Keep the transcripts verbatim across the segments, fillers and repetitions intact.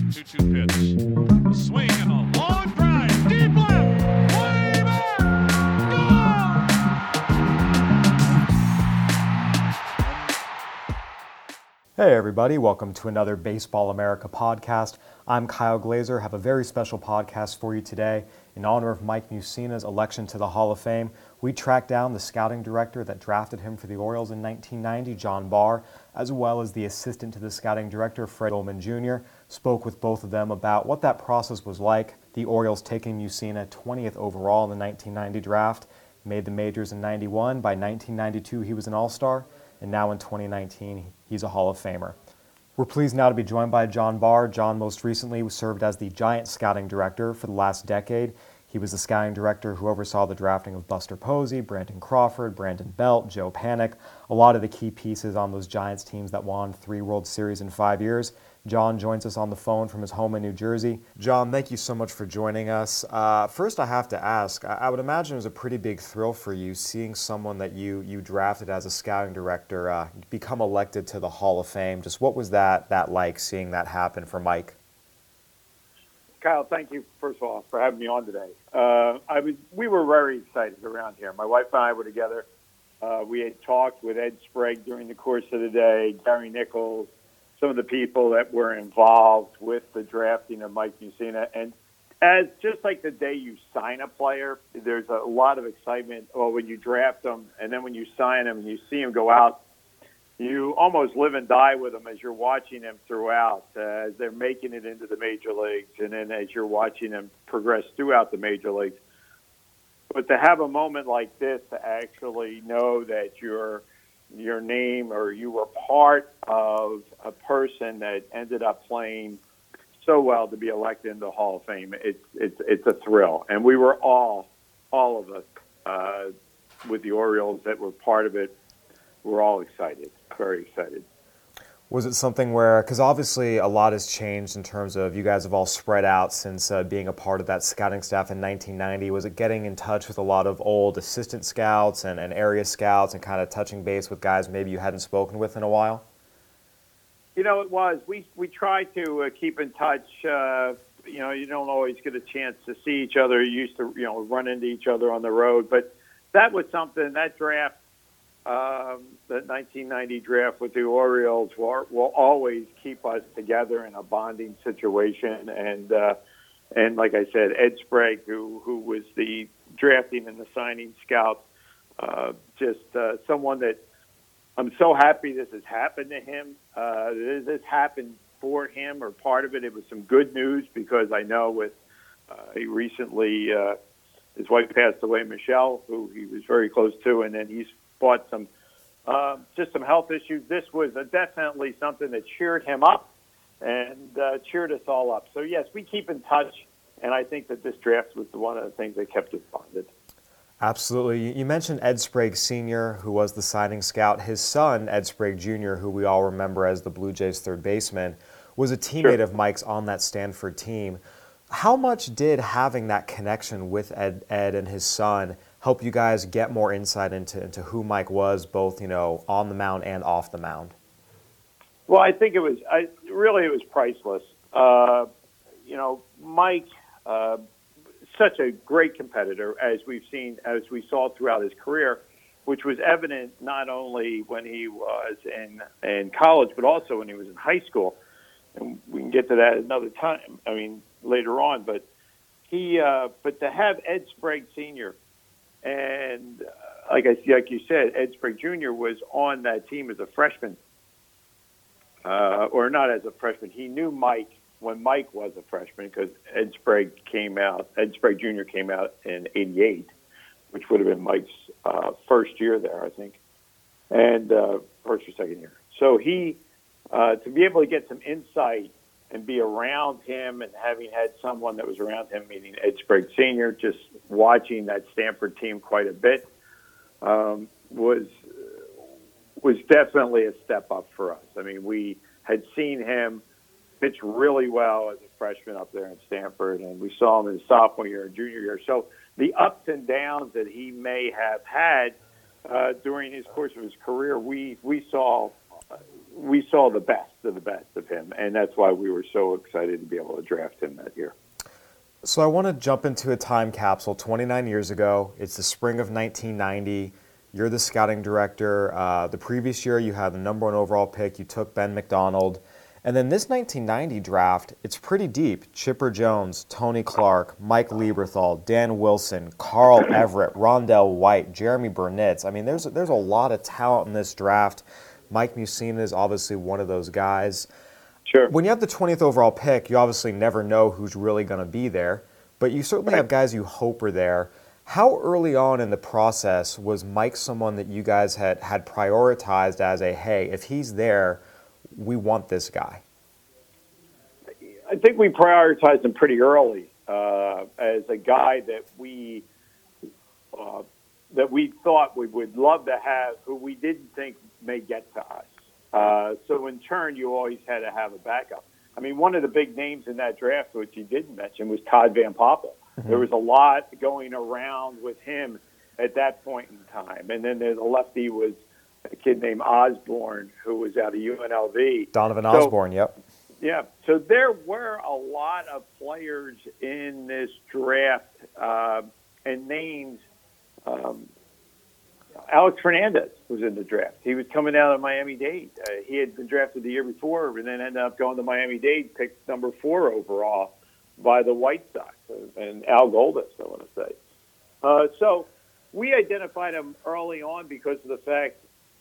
two two pitch. A swing and a long drive. Deep left. Way back. Gone! Hey everybody, welcome to another Baseball America podcast. I'm Kyle Glazer. Have a very special podcast for you today. In honor of Mike Mussina's election to the Hall of Fame, we tracked down the scouting director that drafted him for the Orioles in nineteen ninety, John Barr, as well as the assistant to the scouting director, Fred Ullman Junior Spoke with both of them about what that process was like. The Orioles taking Mussina twentieth overall in the nineteen ninety draft, made the majors in ninety-one. By nineteen ninety-two, he was an all-star, and now in twenty nineteen, he's a Hall of Famer. We're pleased now to be joined by John Barr. John most recently served as the Giants scouting director for the last decade. He was the scouting director who oversaw the drafting of Buster Posey, Brandon Crawford, Brandon Belt, Joe Panik, a lot of the key pieces on those Giants teams that won three World Series in five years. John joins us on the phone from his home in New Jersey. John, thank you so much for joining us. Uh, first, I have to ask, I, I would imagine it was a pretty big thrill for you seeing someone that you you drafted as a scouting director uh, become elected to the Hall of Fame. Just what was that that like, seeing that happen for Mike? Kyle, thank you, first of all, for having me on today. Uh, I was, we were very excited around here. My wife and I were together. Uh, we had talked with Ed Sprague during the course of the day, Gary Nichols, some of the people that were involved with the drafting of Mike Mussina. And as just like the day you sign a player, there's a lot of excitement. Well, when you draft them, and then when you sign them and you see him go out, you almost live and die with them as you're watching them throughout, uh, as they're making it into the major leagues, and then as you're watching them progress throughout the major leagues. But to have a moment like this, to actually know that your your name or you were part of a person that ended up playing so well to be elected into the Hall of Fame, it's it's it's a thrill. And we were all, all of us, uh, with the Orioles that were part of it, we're all excited, very excited. Was it something where, because obviously a lot has changed in terms of you guys have all spread out since uh, being a part of that scouting staff in nineteen ninety. Was it getting in touch with a lot of old assistant scouts and, and area scouts and kind of touching base with guys maybe you hadn't spoken with in a while? You know, it was. We we try to uh, keep in touch. Uh, you know, you don't always get a chance to see each other. You used to, you know, run into each other on the road. But that was something, that draft, Um, the nineteen ninety draft with the Orioles will, will always keep us together in a bonding situation. And uh, and like I said, Ed Sprague, who who was the drafting and the signing scout, uh, just uh, someone that I'm so happy this has happened to him. Uh, this, this happened for him, or part of it. It was some good news, because I know with uh, he recently uh, his wife passed away, Michelle, who he was very close to, and then he's fought some, uh, just some health issues. This was a definitely something that cheered him up and uh, cheered us all up. So, yes, we keep in touch, and I think that this draft was one of the things that kept us bonded. Absolutely. You mentioned Ed Sprague Senior, who was the signing scout. His son, Ed Sprague Junior, who we all remember as the Blue Jays third baseman, was a teammate Sure. of Mike's on that Stanford team. How much did having that connection with Ed, Ed and his son help you guys get more insight into, into who Mike was, both, you know, on the mound and off the mound? Well, I think it was, I, really it was priceless. Uh, you know, Mike, uh, such a great competitor, as we've seen, as we saw throughout his career, which was evident not only when he was in, in college, but also when he was in high school. And we can get to that another time, I mean, later on. But he, uh, but to have Ed Sprague Senior, and uh, like I like you said, Ed Sprague Junior was on that team as a freshman, uh, or not as a freshman. He knew Mike when Mike was a freshman, because Ed Sprague came out. Ed Sprague Junior came out in eighty-eight, which would have been Mike's uh, first year there, I think, and uh, first or second year. So he, uh, to be able to get some insight and be around him, and having had someone that was around him, meaning Ed Sprague Senior, just watching that Stanford team quite a bit, um, was was definitely a step up for us. I mean, we had seen him pitch really well as a freshman up there in Stanford, and we saw him in his sophomore year and junior year. So the ups and downs that he may have had uh, during his course of his career, we we saw we saw the best of the best of him, and that's why we were so excited to be able to draft him that year. So I want to jump into a time capsule twenty-nine years ago. It's the spring of nineteen ninety. You're the scouting director. Uh, the previous year, you had the number one overall pick. You took Ben McDonald. And then this nineteen ninety draft, it's pretty deep. Chipper Jones, Tony Clark, Mike Lieberthal, Dan Wilson, Carl Everett, Rondell White, Jeremy Burnitz. I mean, there's, there's a lot of talent in this draft. Mike Mussina is obviously one of those guys. Sure. When you have the twentieth overall pick, you obviously never know who's really going to be there, but you certainly have guys you hope are there. How early on in the process was Mike someone that you guys had, had prioritized as a, hey, if he's there, we want this guy? I think we prioritized him pretty early uh, as a guy that we uh, that we thought we would love to have, who we didn't think may get to us. Uh, so in turn, you always had to have a backup. I mean, one of the big names in that draft, which you didn't mention, was Todd Van Poppel. Mm-hmm. There was a lot going around with him at that point in time. And then the lefty was a kid named Osborne, who was out of U N L V. Donovan so, Osborne, yep. Yeah, so there were a lot of players in this draft uh, and names. Um, Alex Fernandez was in the draft. He was coming out of Miami-Dade. Uh, he had been drafted the year before and then ended up going to Miami-Dade, picked number four overall by the White Sox, and Al Goldis, I want to say. Uh, so we identified him early on because of the fact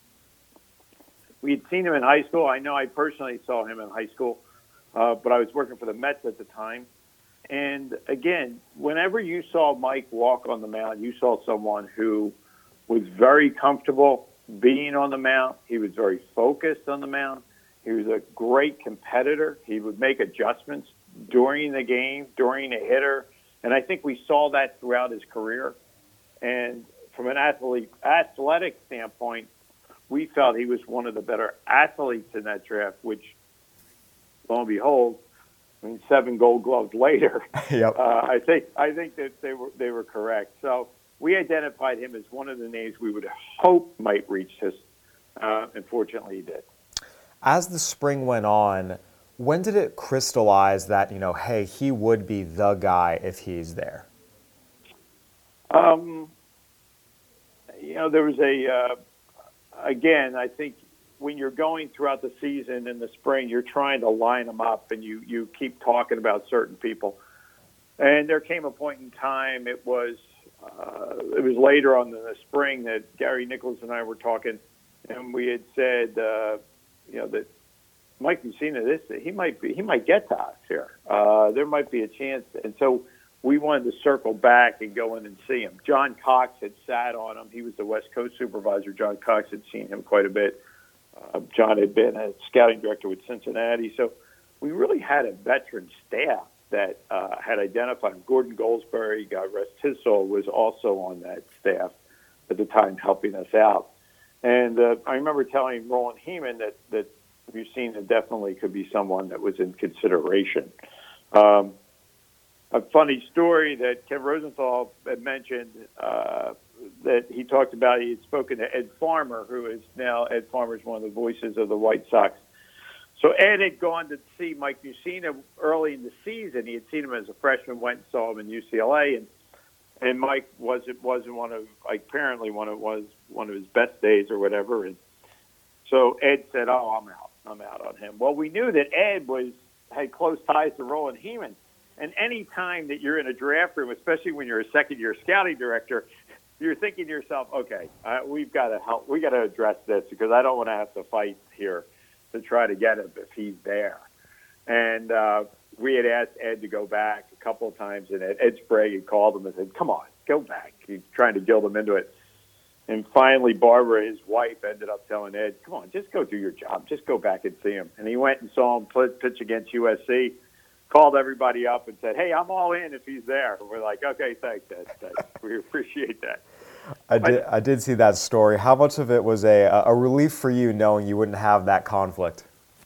we had seen him in high school. I know I personally saw him in high school, uh, but I was working for the Mets at the time. And, again, whenever you saw Mike walk on the mound, you saw someone who was very comfortable being on the mound. He was very focused on the mound. He was a great competitor. He would make adjustments during the game, during a hitter. And I think we saw that throughout his career. And from an athlete, athletic standpoint, we felt he was one of the better athletes in that draft, which, lo and behold, I mean, seven Gold Gloves later, yep. uh, I think I think that they were they were correct. So we identified him as one of the names we would hope might reach us. Uh, unfortunately, he did. As the spring went on, when did it crystallize that, you know, hey, he would be the guy if he's there? Um, you know, there was a, uh, again, I think when you're going throughout the season in the spring, you're trying to line them up and you, you keep talking about certain people. And there came a point in time, it was, uh, it was later on in the spring that Gary Nichols and I were talking, and we had said, uh, you know, that Mike Mussina, this, he might be, he might get to us here. Uh, there might be a chance. And so we wanted to circle back and go in and see him. John Cox had sat on him. He was the West Coast supervisor. John Cox had seen him quite a bit. Uh, John had been a scouting director with Cincinnati. So we really had a veteran staff that uh, had identified him. Gordon Goldsberry, God rest his soul, was also on that staff at the time helping us out. And uh, I remember telling Roland Heeman that, that Mussina definitely could be someone that was in consideration. Um, a funny story that Ken Rosenthal had mentioned uh, that he talked about, he had spoken to Ed Farmer, who is now, Ed Farmer is one of the voices of the White Sox. So Ed had gone to see Mike Mussina early in the season. He had seen him as a freshman, went and saw him in U C L A, and and Mike wasn't wasn't one of like apparently one of was one of his best days or whatever. And so Ed said, "Oh, I'm out. I'm out on him." Well, we knew that Ed was had close ties to Roland Heeman, and any time that you're in a draft room, especially when you're a second year scouting director, you're thinking to yourself, "Okay, uh, we've got to help. We got to address this because I don't want to have to fight here to try to get him if he's there." And uh, we had asked Ed to go back a couple of times, and Ed, Ed Sprague had called him and said, "Come on, go back." He's trying to guilt him into it. And finally, Barbara, his wife, ended up telling Ed, "Come on, just go do your job. Just go back and see him." And he went and saw him pitch against U S C, called everybody up and said, "Hey, I'm all in if he's there." And we're like, "Okay, thanks, Ed. Thanks. We appreciate that." I did, I did see that story. How much of it was a, a relief for you knowing you wouldn't have that conflict?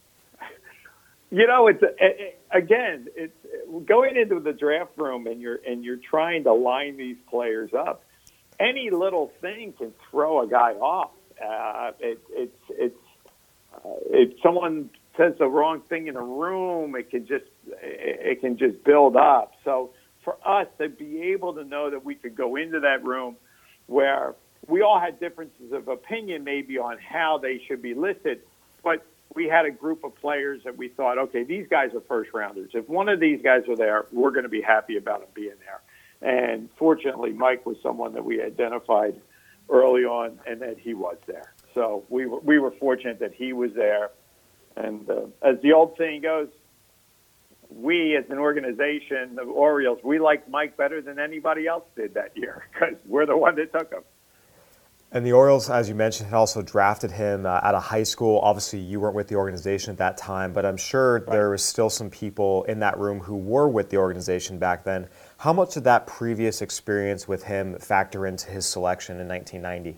You know, it's it, again, it's going into the draft room and you're and you're trying to line these players up. Any little thing can throw a guy off. Uh, it, it's it's uh, if someone says the wrong thing in a room, it can just it can just build up. So for us to be able to know that we could go into that room where we all had differences of opinion maybe on how they should be listed, but we had a group of players that we thought, okay, these guys are first rounders. If one of these guys are there, we're going to be happy about them being there. And fortunately, Mike was someone that we identified early on, and that he was there. So we were, we were fortunate that he was there. And uh, as the old saying goes, we as an organization, the Orioles, we liked Mike better than anybody else did that year because we're the one that took him. And the Orioles, as you mentioned, had also drafted him uh, out of high school. Obviously, you weren't with the organization at that time, but I'm sure right. there was still some people in that room who were with the organization back then. How much did that previous experience with him factor into his selection in nineteen ninety?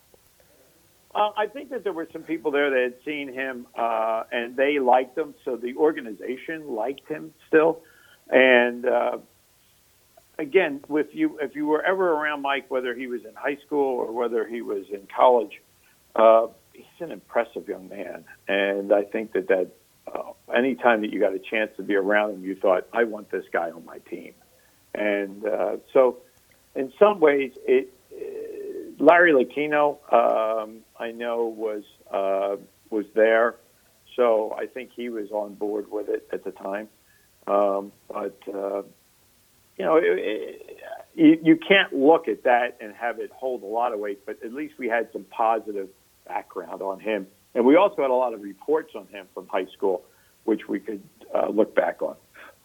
Uh, I think that there were some people there that had seen him, uh, and they liked him, so the organization liked him still. And uh, again, if you if you were ever around Mike, whether he was in high school or whether he was in college, uh, he's an impressive young man. And I think that that uh, any time that you got a chance to be around him, you thought, I want this guy on my team. And uh, so in some ways, it uh, Larry Lucchino, um, I know, was uh, was there. So I think he was on board with it at the time. Um, but, uh, you know, it, it, you, you can't look at that and have it hold a lot of weight, but at least we had some positive background on him. And we also had a lot of reports on him from high school, which we could uh, look back on.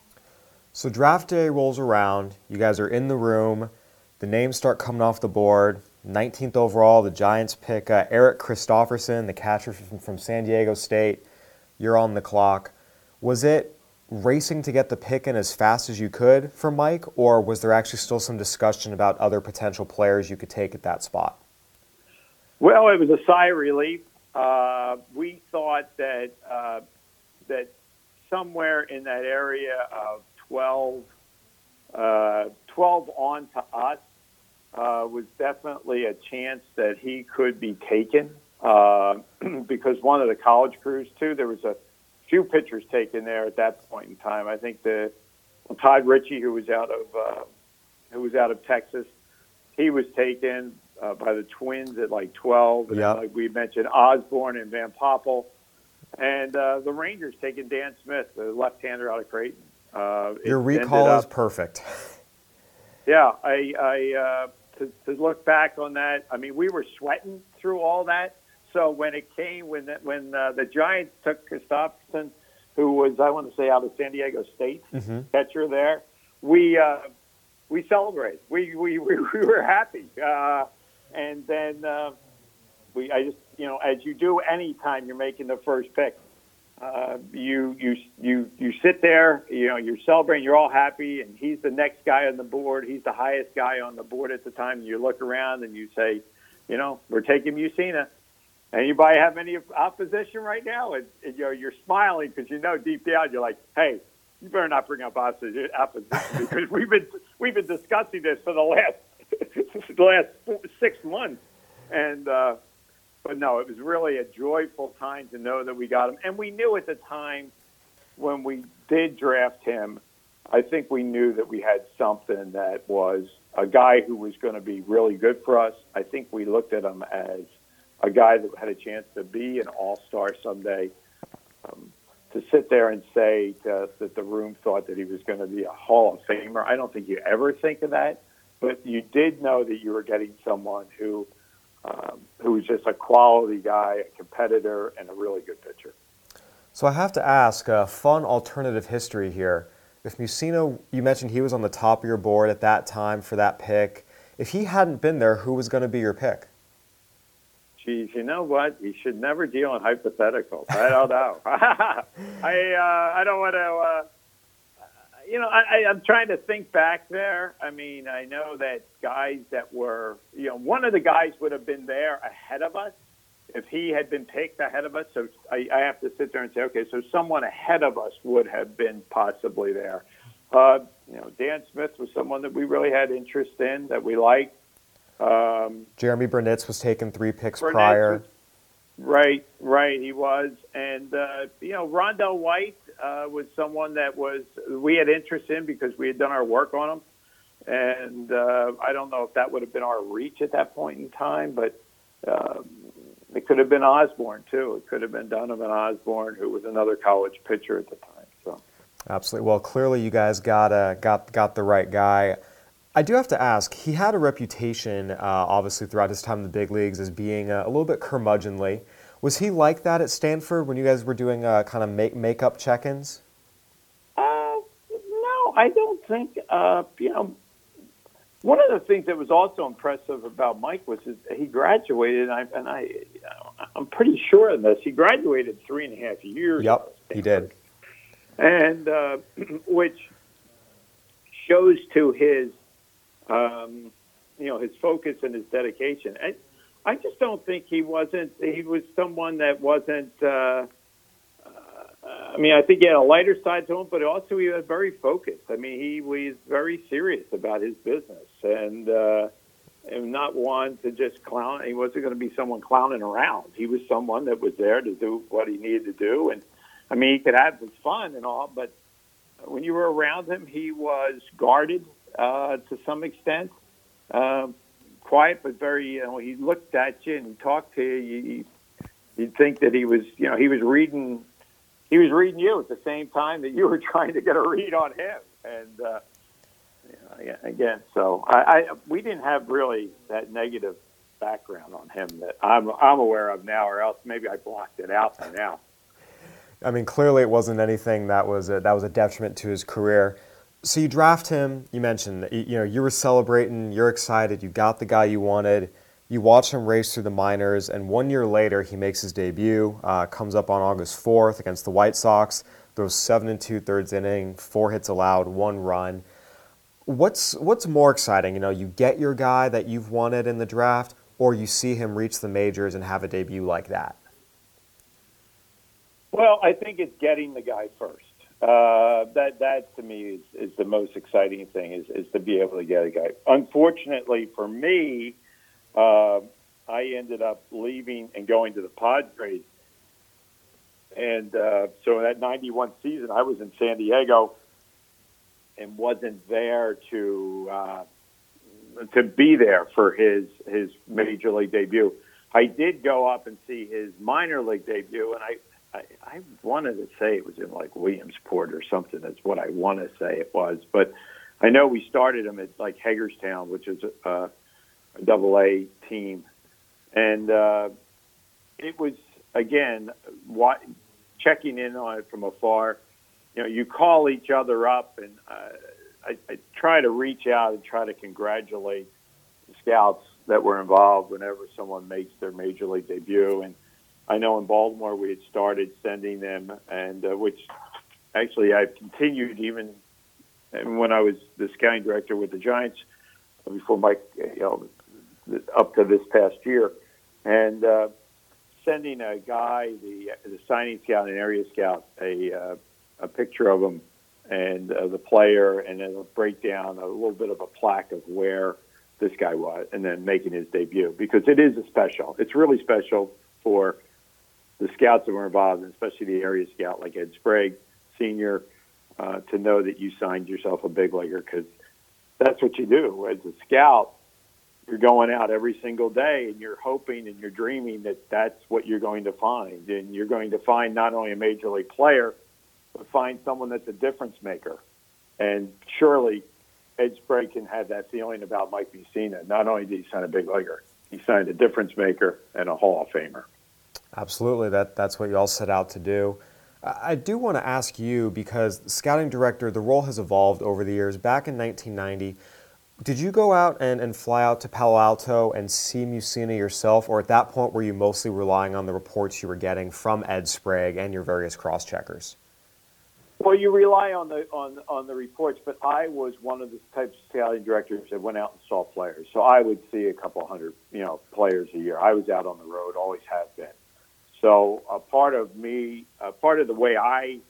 So draft day rolls around. You guys are in the room. The names start coming off the board. nineteenth overall, the Giants pick uh, Eric Christopherson, the catcher from, from San Diego State. You're on the clock. Was it racing to get the pick in as fast as you could for Mike, or was there actually still some discussion about other potential players you could take at that spot? Well, it was a sigh of relief. Uh, we thought that uh, that somewhere in that area of twelve, uh, twelve on to us uh, was definitely a chance that he could be taken uh, because one of the college crews, too, there was a few pitchers taken there at that point in time. I think the well, Todd Ritchie, who was out of uh, who was out of Texas, he was taken uh, by the Twins at like twelve. And yep. then, like we mentioned, Osborne and Van Poppel. And uh, the Rangers taking Dan Smith, the left-hander out of Creighton. Uh, Your recall up, is perfect. Yeah, I, I uh, to, to look back on that, I mean, we were sweating through all that. So when it came, when the, when uh, the Giants took Christopherson, who was, I want to say, out of San Diego State, mm-hmm. catcher there, we uh, we celebrated. We we we, we were happy, uh, and then uh, we I just you know as you do any time you're making the first pick. Uh, you you you you sit there, you know, you're celebrating, you're all happy, and he's the next guy on the board. He's the highest guy on the board at the time. And you look around and you say, you know, we're taking Mussina. Anybody have any opposition right now? And, and you know, you're smiling because you know deep down you're like, hey, you better not bring up opposition, opposition because we've been we've been discussing this for the last the last four, six months, and. Uh, But no, it was really a joyful time to know that we got him. And we knew at the time when we did draft him, I think we knew that we had something that was a guy who was going to be really good for us. I think we looked at him as a guy that had a chance to be an all-star someday. Um, to sit there and say to us that the room thought that he was going to be a Hall of Famer, I don't think you ever think of that. But you did know that you were getting someone who – Um, who was just a quality guy, a competitor, and a really good pitcher. So I have to ask, a fun alternative history here. If Mussina, you mentioned he was on the top of your board at that time for that pick. If he hadn't been there, who was going to be your pick? Geez, you know what? You should never deal in hypotheticals. I don't know. I uh, I don't want to. Uh, You know, I, I'm trying to think back there. I mean, I know that guys that were, you know, one of the guys would have been there ahead of us if he had been picked ahead of us. So I, I have to sit there and say, okay, so someone ahead of us would have been possibly there. Uh, you know, Dan Smith was someone that we really had interest in, that we liked. Um, Jeremy Burnitz was taken three picks Burnitz prior. Was, Right, right, he was. And, uh, you know, Rondell White uh, was someone that was we had interest in because we had done our work on him. And uh, I don't know if that would have been our reach at that point in time, but uh, it could have been Osborne, too. It could have been Donovan Osborne, who was another college pitcher at the time. So, absolutely. Well, clearly you guys got uh, got got the right guy. I do have to ask, he had a reputation, uh, obviously, throughout his time in the big leagues as being uh, a little bit curmudgeonly. Was he like that at Stanford when you guys were doing uh, kind of make, make-up check-ins? uh, no, I don't think, uh, you know, one of the things that was also impressive about Mike was his, he graduated, and I, and I, you know, I'm pretty sure of this, he graduated three and a half years Yep, ago. he did. And uh, which shows to his, um, you know, his focus and his dedication. I, I just don't think he wasn't. He was someone that wasn't. Uh, uh, I mean, I think he had a lighter side to him, but also he was very focused. I mean, he was very serious about his business and uh, and not one to just clown. He wasn't going to be someone clowning around. He was someone that was there to do what he needed to do. And I mean, he could have his fun and all, but when you were around him, he was guarded uh, to some extent. Um, quiet, but very, you know, he looked at you and he talked to you. you. You'd think that he was, you know, he was reading, he was reading you at the same time that you were trying to get a read on him. And, uh, you know, again, so I, I, we didn't have really that negative background on him that I'm, I'm aware of now, or else maybe I blocked it out by now. I mean, clearly it wasn't anything that was a, that was a detriment to his career. So you draft him. You mentioned that, you know, you were celebrating. You're excited. You got the guy you wanted. You watch him race through the minors, and one year later he makes his debut. Uh, comes up on August fourth against the White Sox. Throws seven and two thirds inning, four hits allowed, one run. What's what's more exciting? You know, you get your guy that you've wanted in the draft, or you see him reach the majors and have a debut like that. Well, I think it's getting the guy first. Uh, that that to me is, is the most exciting thing is, is to be able to get a guy. Unfortunately for me, uh, I ended up leaving and going to the Padres. And uh, so that ninety-one season, I was in San Diego and wasn't there to uh, to be there for his his major league debut. I did go up and see his minor league debut, and I. I, I wanted to say it was in like Williamsport or something. That's what I want to say it was. But I know we started him at like Hagerstown, which is a, a double A team. And uh, it was, again, what, checking in on it from afar. You know, you call each other up, and uh, I, I try to reach out and try to congratulate the scouts that were involved whenever someone makes their major league debut. And I know in Baltimore we had started sending them, and uh, which actually I've continued even when I was the scouting director with the Giants before Mike, you know, up to this past year, and uh, sending a guy, the the signing scout and area scout, a uh, a picture of him and uh, the player, and then a breakdown, a little bit of a plaque of where this guy was, and then making his debut, because it is a special. It's really special for the scouts that were involved, and especially the area scout like Ed Sprague, senior, uh, to know that you signed yourself a big leaguer, because that's what you do. As a scout, you're going out every single day, and you're hoping and you're dreaming that that's what you're going to find. And you're going to find not only a major league player, but find someone that's a difference maker. And surely Ed Sprague can have that feeling about Mike Mussina. Not only did he sign a big leaguer, he signed a difference maker and a Hall of Famer. Absolutely, that that's what you all set out to do. I do want to ask you, because scouting director, the role has evolved over the years. Back in nineteen ninety, did you go out and, and fly out to Palo Alto and see Mussina yourself, or at that point were you mostly relying on the reports you were getting from Ed Sprague and your various cross-checkers? Well, you rely on the on on the reports, but I was one of the types of scouting directors that went out and saw players. So I would see a couple hundred, you know, players a year. I was out on the road, always have been. So a part of me, a part of the way I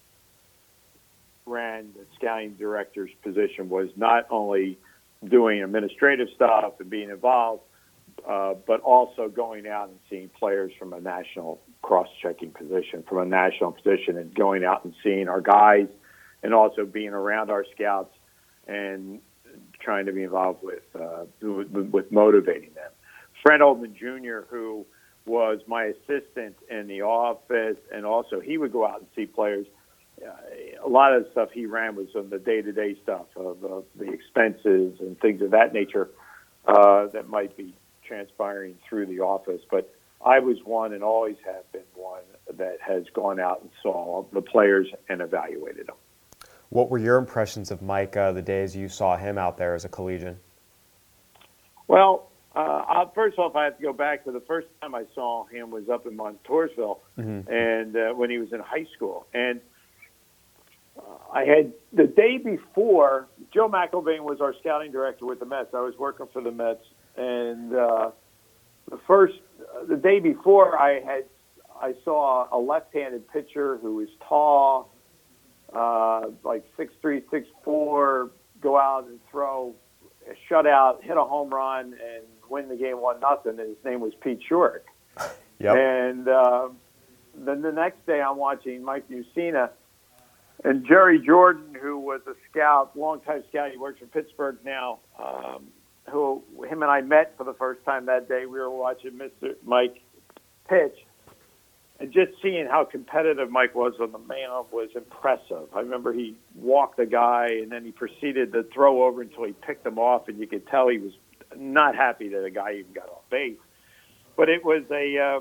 ran the scouting director's position was not only doing administrative stuff and being involved, uh, but also going out and seeing players from a national cross-checking position, from a national position, and going out and seeing our guys, and also being around our scouts and trying to be involved with uh, with, with motivating them. Fred Oldman Junior, who was my assistant in the office, and also he would go out and see players. Uh, a lot of the stuff he ran was on the day-to-day stuff of, of the expenses and things of that nature uh, that might be transpiring through the office. But I was one and always have been one that has gone out and saw the players and evaluated them. What were your impressions of Mike uh, the days you saw him out there as a collegian? Well, uh, I'll, first off, I have to go back to the first time I saw him was up in Montoursville, mm-hmm. and uh, when he was in high school. And uh, I had the day before, Joe McElvain was our scouting director with the Mets. I was working for the Mets, and uh, the first, uh, the day before, I had I saw a left-handed pitcher who was tall, uh, like six three, six four, go out and throw a shutout, hit a home run, and win the game one nothing. And his name was Pete Shurick. Yep. And uh, then the next day, I'm watching Mike Mussina and Jerry Jordan, who was a scout, longtime scout. He works for Pittsburgh now. Um, who him and I met for the first time that day. We were watching Mister Mike pitch. And just seeing how competitive Mike was on the mound was impressive. I remember he walked the guy, and then he proceeded to throw over until he picked him off, and you could tell he was not happy that a guy even got off base. But it was a uh,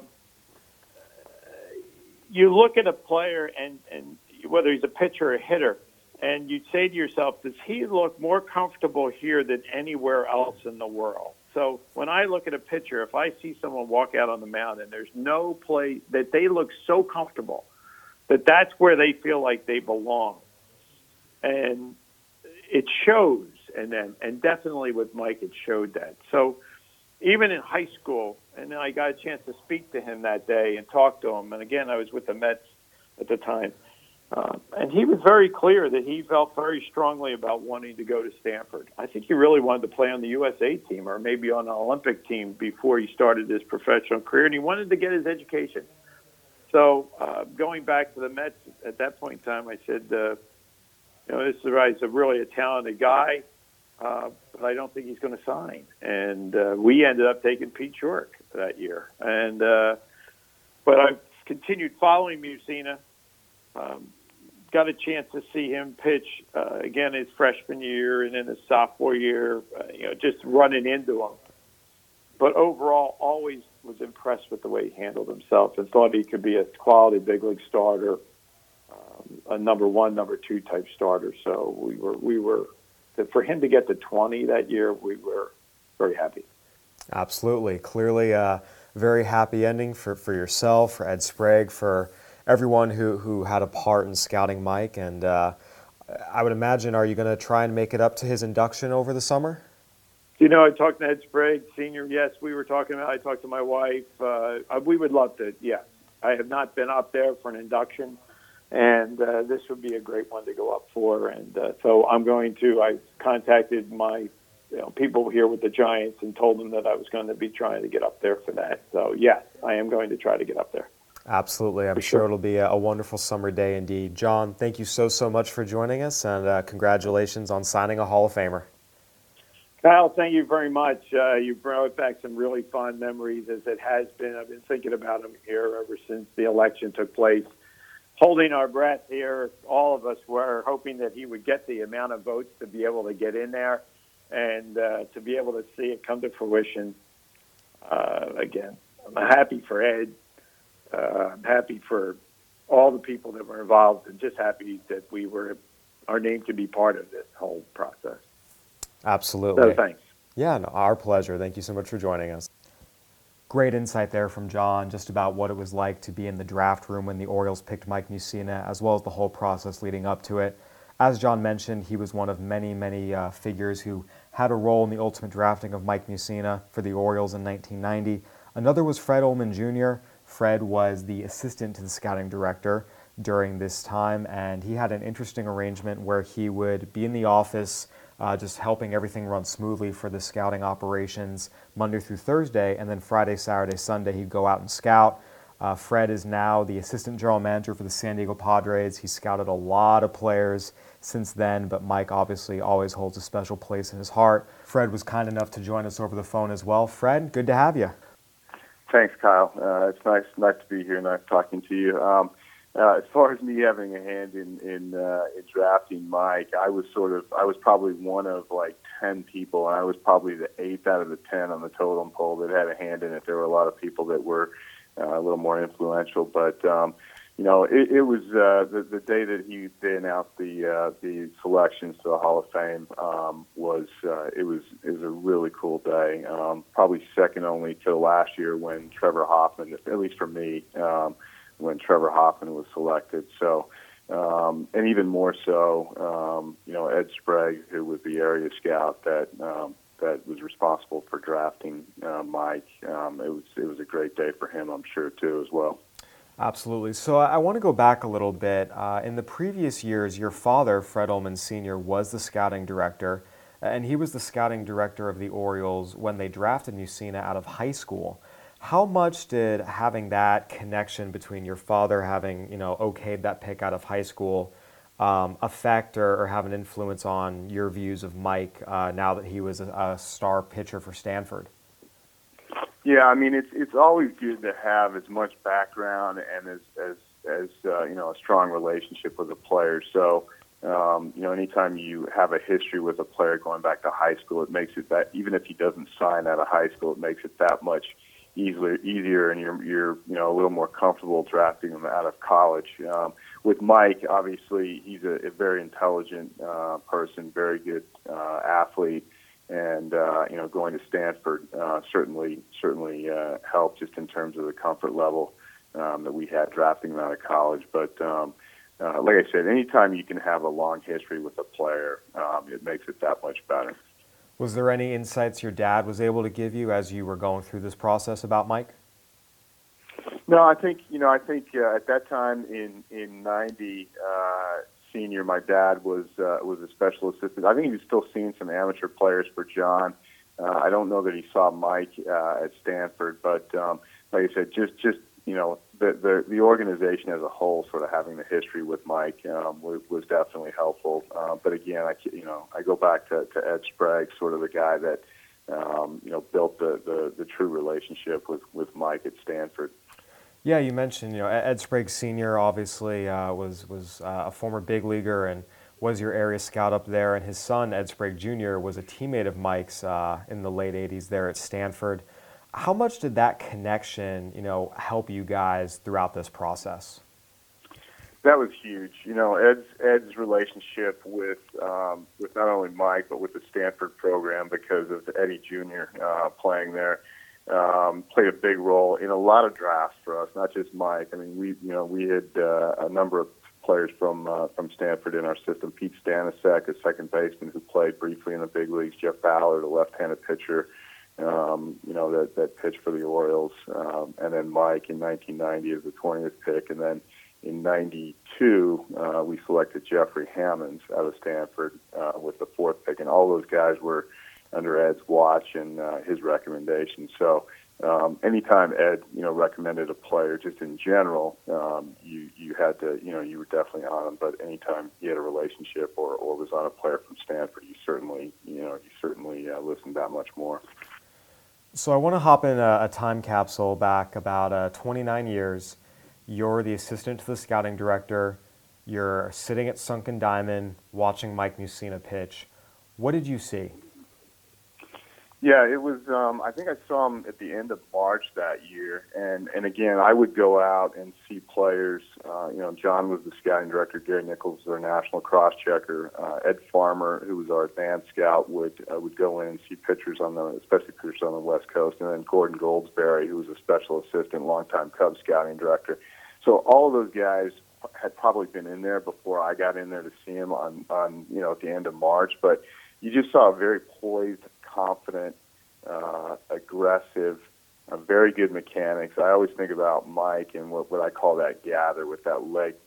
you look at a player, and, and whether he's a pitcher or a hitter, and you'd say to yourself, does he look more comfortable here than anywhere else in the world? So when I look at a pitcher, if I see someone walk out on the mound and there's no place that they look so comfortable that that's where they feel like they belong. And it shows in them, and definitely with Mike, it showed that. So even in high school, and then I got a chance to speak to him that day and talk to him. And again, I was with the Mets at the time. Uh, and he was very clear that he felt very strongly about wanting to go to Stanford. I think he really wanted to play on the U S A team or maybe on an Olympic team before he started his professional career, and he wanted to get his education. So uh, going back to the Mets at that point in time, I said, uh, you know, this is a really a talented guy, uh, but I don't think he's going to sign. And uh, we ended up taking Pete Shurick that year. And uh, but I've continued following Mussina. Um, got a chance to see him pitch uh, again his freshman year and in his sophomore year, uh, you know, just running into him. But overall, always was impressed with the way he handled himself and thought he could be a quality big league starter, um, a number one, number two type starter. So we were, we were, for him to get to twenty that year, we were very happy. Absolutely. Clearly a very happy ending for, for yourself, for Ed Sprague, for everyone who, who had a part in scouting Mike. And uh, I would imagine, are you going to try and make it up to his induction over the summer? You know, I talked to Ed Sprague, Senior. Yes, we were talking about, I talked to my wife. Uh, we would love to, yes. I have not been up there for an induction, and uh, this would be a great one to go up for. And uh, so I'm going to, I contacted my you know, people here with the Giants and told them that I was going to be trying to get up there for that. So, yes, I am going to try to get up there. Absolutely. I'm sure it'll be a, a wonderful summer day indeed. John, thank you so, so much for joining us, and uh, congratulations on signing a Hall of Famer. Kyle, thank you very much. Uh, you brought back some really fond memories, as it has been. I've been thinking about him here ever since the election took place. Holding our breath here, all of us were hoping that he would get the amount of votes to be able to get in there and uh, to be able to see it come to fruition. Uh, again, I'm happy for Ed. Uh, I'm happy for all the people that were involved, and just happy that we were, our name to be part of this whole process. Absolutely. So thanks. Yeah, no, our pleasure. Thank you so much for joining us. Great insight there from John, just about what it was like to be in the draft room when the Orioles picked Mike Mussina, as well as the whole process leading up to it. As John mentioned, he was one of many, many uh, figures who had a role in the ultimate drafting of Mike Mussina for the Orioles in nineteen ninety. Another was Fred Oldman Junior Fred was the assistant to the scouting director. during this time, and he had an interesting arrangement where he would be in the office uh, just helping everything run smoothly for the scouting operations Monday through Thursday, and then Friday, Saturday, Sunday he'd go out and scout. Uh, Fred is now the assistant general manager for the San Diego Padres. He's scouted a lot of players since then, but Mike obviously always holds a special place in his heart. Fred was kind enough to join us over the phone as well. Fred, good to have you. Thanks, Kyle. Uh, it's nice, nice to be here. Nice talking to you. Um, uh, as far as me having a hand in in, uh, in drafting Mike, I was sort of, I was probably one of like ten people, and I was probably the eighth out of the ten on the totem pole that had a hand in it. There were a lot of people that were uh, a little more influential, but um, you know, it, it was uh, the the day that he they announced the uh, the selections to the Hall of Fame um, was uh, it was it was a really cool day. Um, probably second only to last year when Trevor Hoffman, at least for me, um, when Trevor Hoffman was selected. So, um, and even more so, um, you know, Ed Sprague, who was the area scout that um, that was responsible for drafting uh, Mike. Um, it was it was a great day for him, I'm sure, too, as well. Absolutely. So I want to go back a little bit. Uh, in the previous years, your father, Fred Ullman Senior, was the scouting director, and he was the scouting director of the Orioles when they drafted Mussina out of high school. How much did having that connection between your father having, you know, okayed that pick out of high school um, affect or, or have an influence on your views of Mike uh, now that he was a, a star pitcher for Stanford? Yeah, I mean, it's it's always good to have as much background and as as as uh, you know, a strong relationship with a player. So, um, you know, anytime you have a history with a player going back to high school, it makes it that even if he doesn't sign out of high school, it makes it that much easier, easier, and you're you're you know a little more comfortable drafting him out of college. Um, with Mike, obviously, he's a, a very intelligent uh, person, very good uh, athlete. And uh, you know, going to Stanford uh, certainly certainly uh, helped just in terms of the comfort level um, that we had drafting him out of college. But um, uh, like I said, anytime you can have a long history with a player, um, it makes it that much better. Was there any insights your dad was able to give you as you were going through this process about Mike? No, I think you know, I think uh, at that time in in ninety. Uh, Senior, my dad was uh, was a special assistant. I think he was still seeing some amateur players for John. Uh, I don't know that he saw Mike uh, at Stanford, but um, like I said, just just you know the, the the organization as a whole, sort of having the history with Mike um, was, was definitely helpful. Uh, but again, I you know I go back to, to Ed Sprague, sort of the guy that um, you know built the, the the true relationship with with Mike at Stanford. Yeah, you mentioned, you know, Ed Sprague Senior obviously uh, was was uh, a former big leaguer and was your area scout up there, and his son Ed Sprague Junior was a teammate of Mike's uh, in the late eighties there at Stanford. How much did that connection, you know, help you guys throughout this process? That was huge. You know, Ed's Ed's relationship with um, with not only Mike but with the Stanford program because of Eddie Junior uh, playing there. Um, played a big role in a lot of drafts for us, not just Mike. I mean, we you know we had uh, a number of players from uh, from Stanford in our system. Pete Stanisiak, a second baseman who played briefly in the big leagues. Jeff Ballard, a left-handed pitcher, um, you know that that pitched for the Orioles, um, and then Mike in nineteen ninety as the twentieth pick, and then in ninety-two uh, we selected Jeffrey Hammonds out of Stanford uh, with the fourth pick, and all those guys were under Ed's watch and uh, his recommendation. So um, anytime Ed, you know, recommended a player, just in general, um, you you had to, you know, you were definitely on him. But anytime he had a relationship or, or was on a player from Stanford, you certainly, you know, you certainly uh, listened that much more. So I want to hop in a, a time capsule back about uh, twenty-nine years. You're the assistant to the scouting director. You're sitting at Sunken Diamond watching Mike Mussina pitch. What did you see? Yeah, it was. Um, I think I saw him at the end of March that year, and and again, I would go out and see players. Uh, you know, John was the scouting director. Gary Nichols was our national cross checker. Uh, Ed Farmer, who was our advanced scout, would uh, would go in and see pitchers on the, especially pitchers on the West Coast, and then Gordon Goldsberry, who was a special assistant, longtime Cubs scouting director. So all of those guys had probably been in there before I got in there to see him on on you know at the end of March, but you just saw a very poised, confident, uh, aggressive, uh, very good mechanics. I always think about Mike and what, what I call that gather with that leg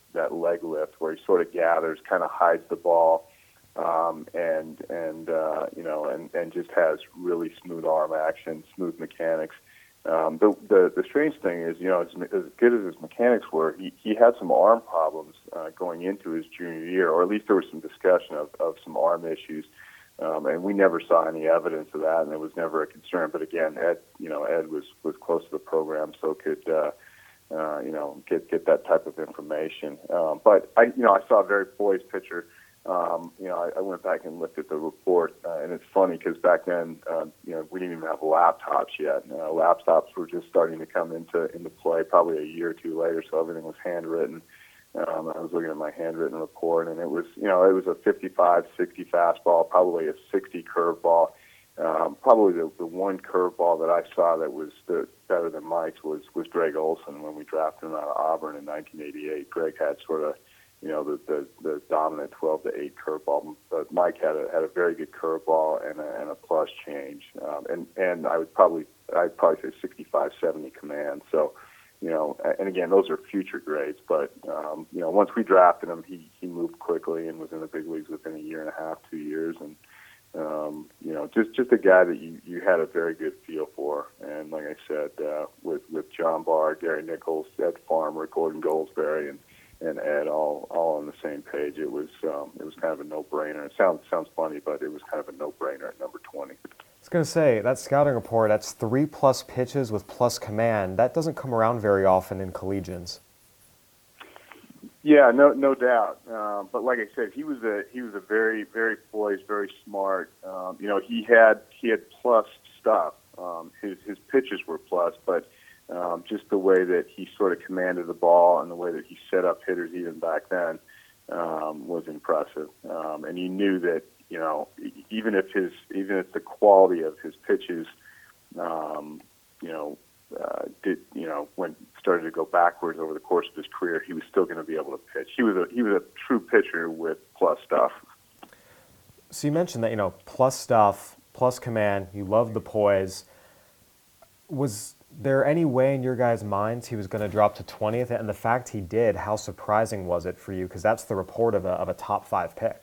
that leg lift where he sort of gathers, kind of hides the ball, um, and and uh, you know, and, and just has really smooth arm action, smooth mechanics. Um, the, the the strange thing is, you know, as, as good as his mechanics were, he, he had some arm problems uh, going into his junior year, or at least there was some discussion of, of some arm issues. Um, and we never saw any evidence of that, and it was never a concern. But again, Ed, you know, Ed was, was close to the program, so could, uh, uh, you know, get get that type of information. Um, but I, you know, I saw a very poised pitcher. Um, you know, I, I went back and looked at the report, uh, and it's funny because back then, uh, you know, we didn't even have laptops yet. Uh, laptops were just starting to come into into play, probably a year or two later. So everything was handwritten. Um, I was looking at my handwritten report, and it was, you know, it was a fifty-five sixty fastball, probably a sixty curveball. Um, probably the, the one curveball that I saw that was the, better than Mike's was, was Greg Olson when we drafted him out of Auburn in nineteen eighty-eight. Greg had sort of, you know, the, the, the dominant twelve to eight curveball, but Mike had a had a very good curveball and a, and a plus change, um, and and I would probably I'd probably say sixty-five seventy command. So, you know, and again, those are future grades, but, um, you know, once we drafted him, he, he moved quickly and was in the big leagues within a year and a half, two years. And, um, you know, just, just a guy that you, you had a very good feel for. And like I said, uh, with, with John Barr, Gary Nichols, Ed Farmer, Gordon Goldsberry, and, and Ed all, all on the same page, it was, um, it was kind of a no-brainer. It sounds, sounds funny, but it was kind of a no-brainer at number twenty. I was going to say, that scouting report, that's three plus pitches with plus command. That doesn't come around very often in collegians. Yeah, no, no doubt. Um, but like I said, he was a he was a very, very poised, very smart. Um, you know, he had he had plus stuff. Um, his his pitches were plus, but um, just the way that he sort of commanded the ball and the way that he set up hitters even back then um, was impressive. Um, and you knew that, you know, even if his, even if the quality of his pitches, um, you know, uh, did, you know, when started to go backwards over the course of his career, he was still going to be able to pitch. He was a, he was a true pitcher with plus stuff. So you mentioned that, you know, plus stuff, plus command, you love the poise. Was there any way in your guys' minds he was going to drop to twentieth? And the fact he did, how surprising was it for you? Because that's the report of a, of a top five pick.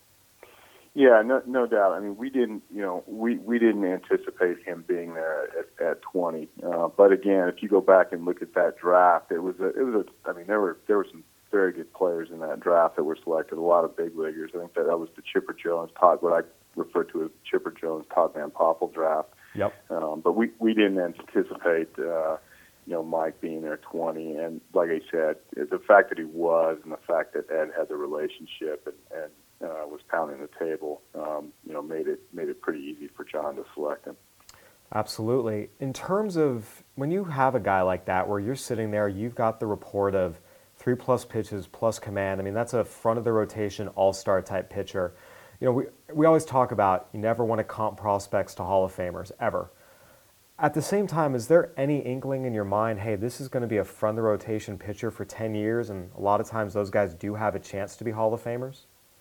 Yeah, no, no doubt. I mean, we didn't, you know, we, we didn't anticipate him being there at, at twenty. Uh, but again, if you go back and look at that draft, it was a, it was a, I mean, there were there were some very good players in that draft that were selected. A lot of big leaguers. I think that that was the Chipper Jones, Todd, what I refer to as Chipper Jones, Todd Van Poppel draft. Yep. Um, but we we didn't anticipate, uh, you know, Mike being there twenty. And like I said, the fact that he was, and the fact that Ed had the relationship and. and Uh, was pounding the table, um, you know, made it made it pretty easy for John to select him. Absolutely. In terms of when you have a guy like that where you're sitting there, you've got the report of three plus pitches plus command. I mean, that's a front of the rotation all-star type pitcher. You know, we we always talk about you never want to comp prospects to Hall of Famers ever. At the same time, is there any inkling in your mind, hey, this is going to be a front of the rotation pitcher for ten years, and a lot of times those guys do have a chance to be Hall of Famers?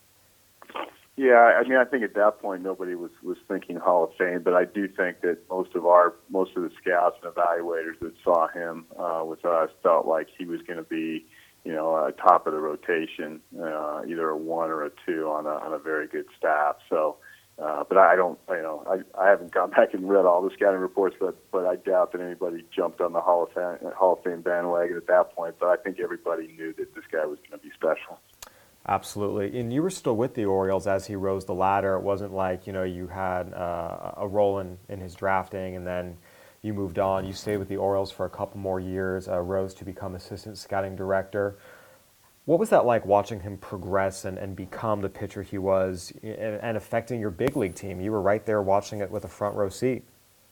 Yeah, I mean, I think at that point nobody was, was thinking Hall of Fame, but I do think that most of our most of the scouts and evaluators that saw him uh, with us felt like he was going to be, you know, uh, top of the rotation, uh, either a one or a two on a on a very good staff. So, uh, but I don't, you know, I, I haven't gone back and read all the scouting reports, but but I doubt that anybody jumped on the Hall of Fame Hall of Fame bandwagon at that point. But I think everybody knew that this guy was going to be special. Absolutely. And you were still with the Orioles as he rose the ladder. It wasn't like, you know, you had uh, a role in, in his drafting and then you moved on. You stayed with the Orioles for a couple more years, uh, rose to become assistant scouting director. What was that like watching him progress and, and become the pitcher he was and, and affecting your big league team? You were right there watching it with a front row seat.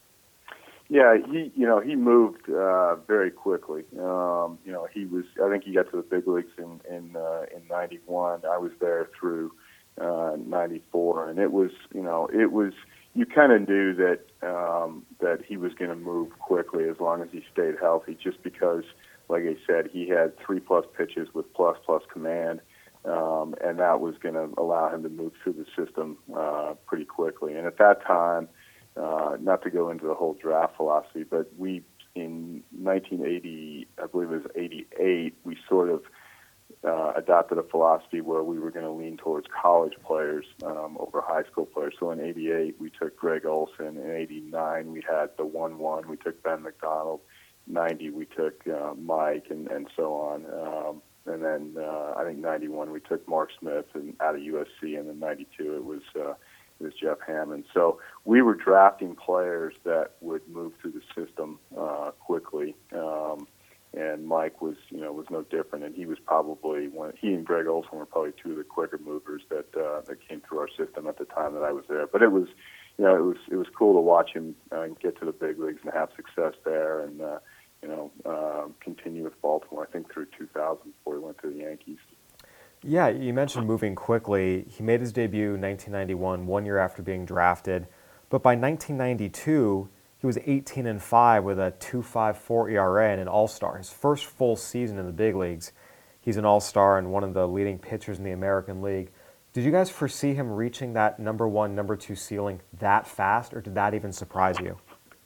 Yeah, he, you know, he moved uh, very quickly. Um, you know, he was. I think he got to the big leagues in in uh, in ninety-one. I was there through uh, ninety-four, and it was, you know, it was. You kind of knew that um, that he was going to move quickly as long as he stayed healthy. Just because, like I said, he had three plus pitches with plus plus command, um, and that was going to allow him to move through the system uh, pretty quickly. And at that time. Uh, not to go into the whole draft philosophy, but we, in nineteen eighty, I believe it was eighty-eight, we sort of uh, adopted a philosophy where we were going to lean towards college players um, over high school players. So in eighty-eight, we took Greg Olson. In eighty-nine, we had the one one. We took Ben McDonald. ninety, we took uh, Mike, and, and so on. Um, and then uh, I think ninety-one, we took Mark Smith and out of U S C, and then ninety-two, it was uh, it was Jeff Hammond. So we were drafting players that would move through the system uh, quickly. Um, and Mike was, you know, was no different. And he was probably one. He and Greg Olson were probably two of the quicker movers that uh, that came through our system at the time that I was there. But it was, you know, it was it was cool to watch him uh, get to the big leagues and have success there, and uh, you know, uh, continue with Baltimore. I think through two thousand before he went to the Yankees. Yeah, you mentioned moving quickly. He made his debut in nineteen ninety-one, one year after being drafted. But by nineteen ninety-two, he was eighteen and five with a two point five four E R A and an All-Star. His first full season in the big leagues. He's an All-Star and one of the leading pitchers in the American League. Did you guys foresee him reaching that number one, number two ceiling that fast, or did that even surprise you?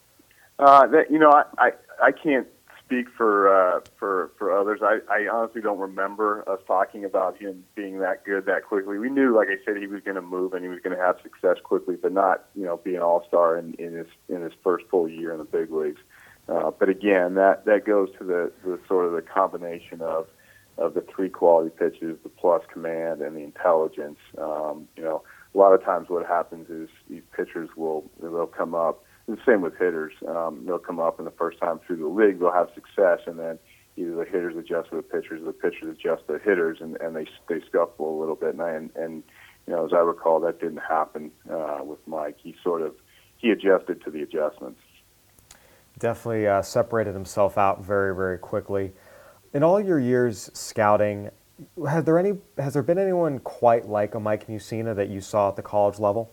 Uh, that, you know, I, I, I can't speak for uh, for for others. I, I honestly don't remember us talking about him being that good that quickly. We knew, like I said, he was going to move and he was going to have success quickly, but not, you know, be an all-star in, in his in his first full year in the big leagues. Uh, but again, that, that goes to the, the sort of the combination of of the three quality pitches, the plus command, and the intelligence. Um, you know, a lot of times what happens is these pitchers will they'll come up. The same with hitters. Um, they'll come up, and the first time through the league, they'll have success, and then either the hitters adjust to the pitchers, or the pitchers adjust to the hitters, and, and they they scuffle a little bit. And, I, and and you know, as I recall, that didn't happen uh, with Mike. He sort of he adjusted to the adjustments. Definitely uh, separated himself out very, very quickly. In all your years scouting, has there any has there been anyone quite like a Mike Mussina that you saw at the college level?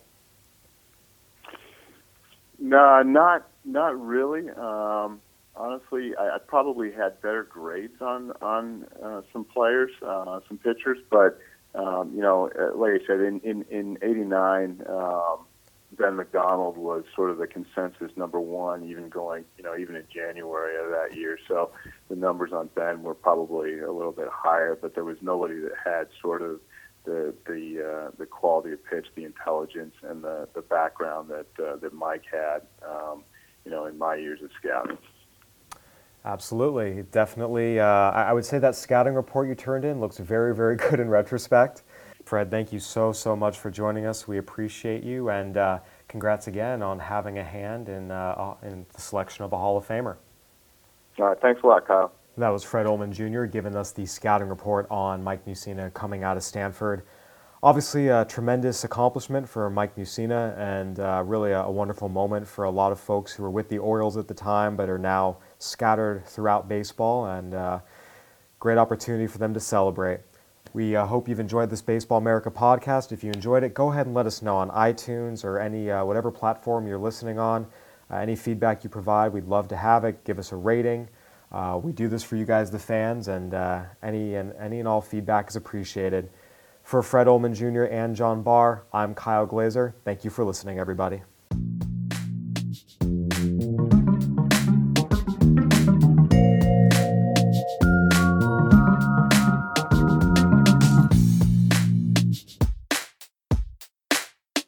No, not not really. Um, honestly, I, I probably had better grades on on uh, some players, uh, some pitchers, but um, you know, uh, like I said, in in in eighty-nine, um, Ben McDonald was sort of the consensus number one, even going, you know, even in January of that year. So the numbers on Ben were probably a little bit higher, but there was nobody that had sort of the the uh, the quality of pitch, the intelligence, and the, the background that uh, that Mike had, um, you know, in my years of scouting. Absolutely, definitely. Uh, I would say that scouting report you turned in looks very, very good in retrospect. Fred, thank you so, so much for joining us. We appreciate you, and uh, congrats again on having a hand in uh, in the selection of a Hall of Famer. All right, thanks a lot, Kyle. That was Fred Ullman Junior giving us the scouting report on Mike Mussina coming out of Stanford. Obviously a tremendous accomplishment for Mike Mussina, and uh, really a, a wonderful moment for a lot of folks who were with the Orioles at the time but are now scattered throughout baseball, and uh, great opportunity for them to celebrate. We uh, hope you've enjoyed this Baseball America podcast. If you enjoyed it, go ahead and let us know on iTunes or any uh, whatever platform you're listening on. Uh, any feedback you provide, we'd love to have it. Give us a rating. Uh, we do this for you guys, the fans, and uh, any and any and all feedback is appreciated. For Fred Ullman Junior and John Barr, I'm Kyle Glazer. Thank you for listening, everybody.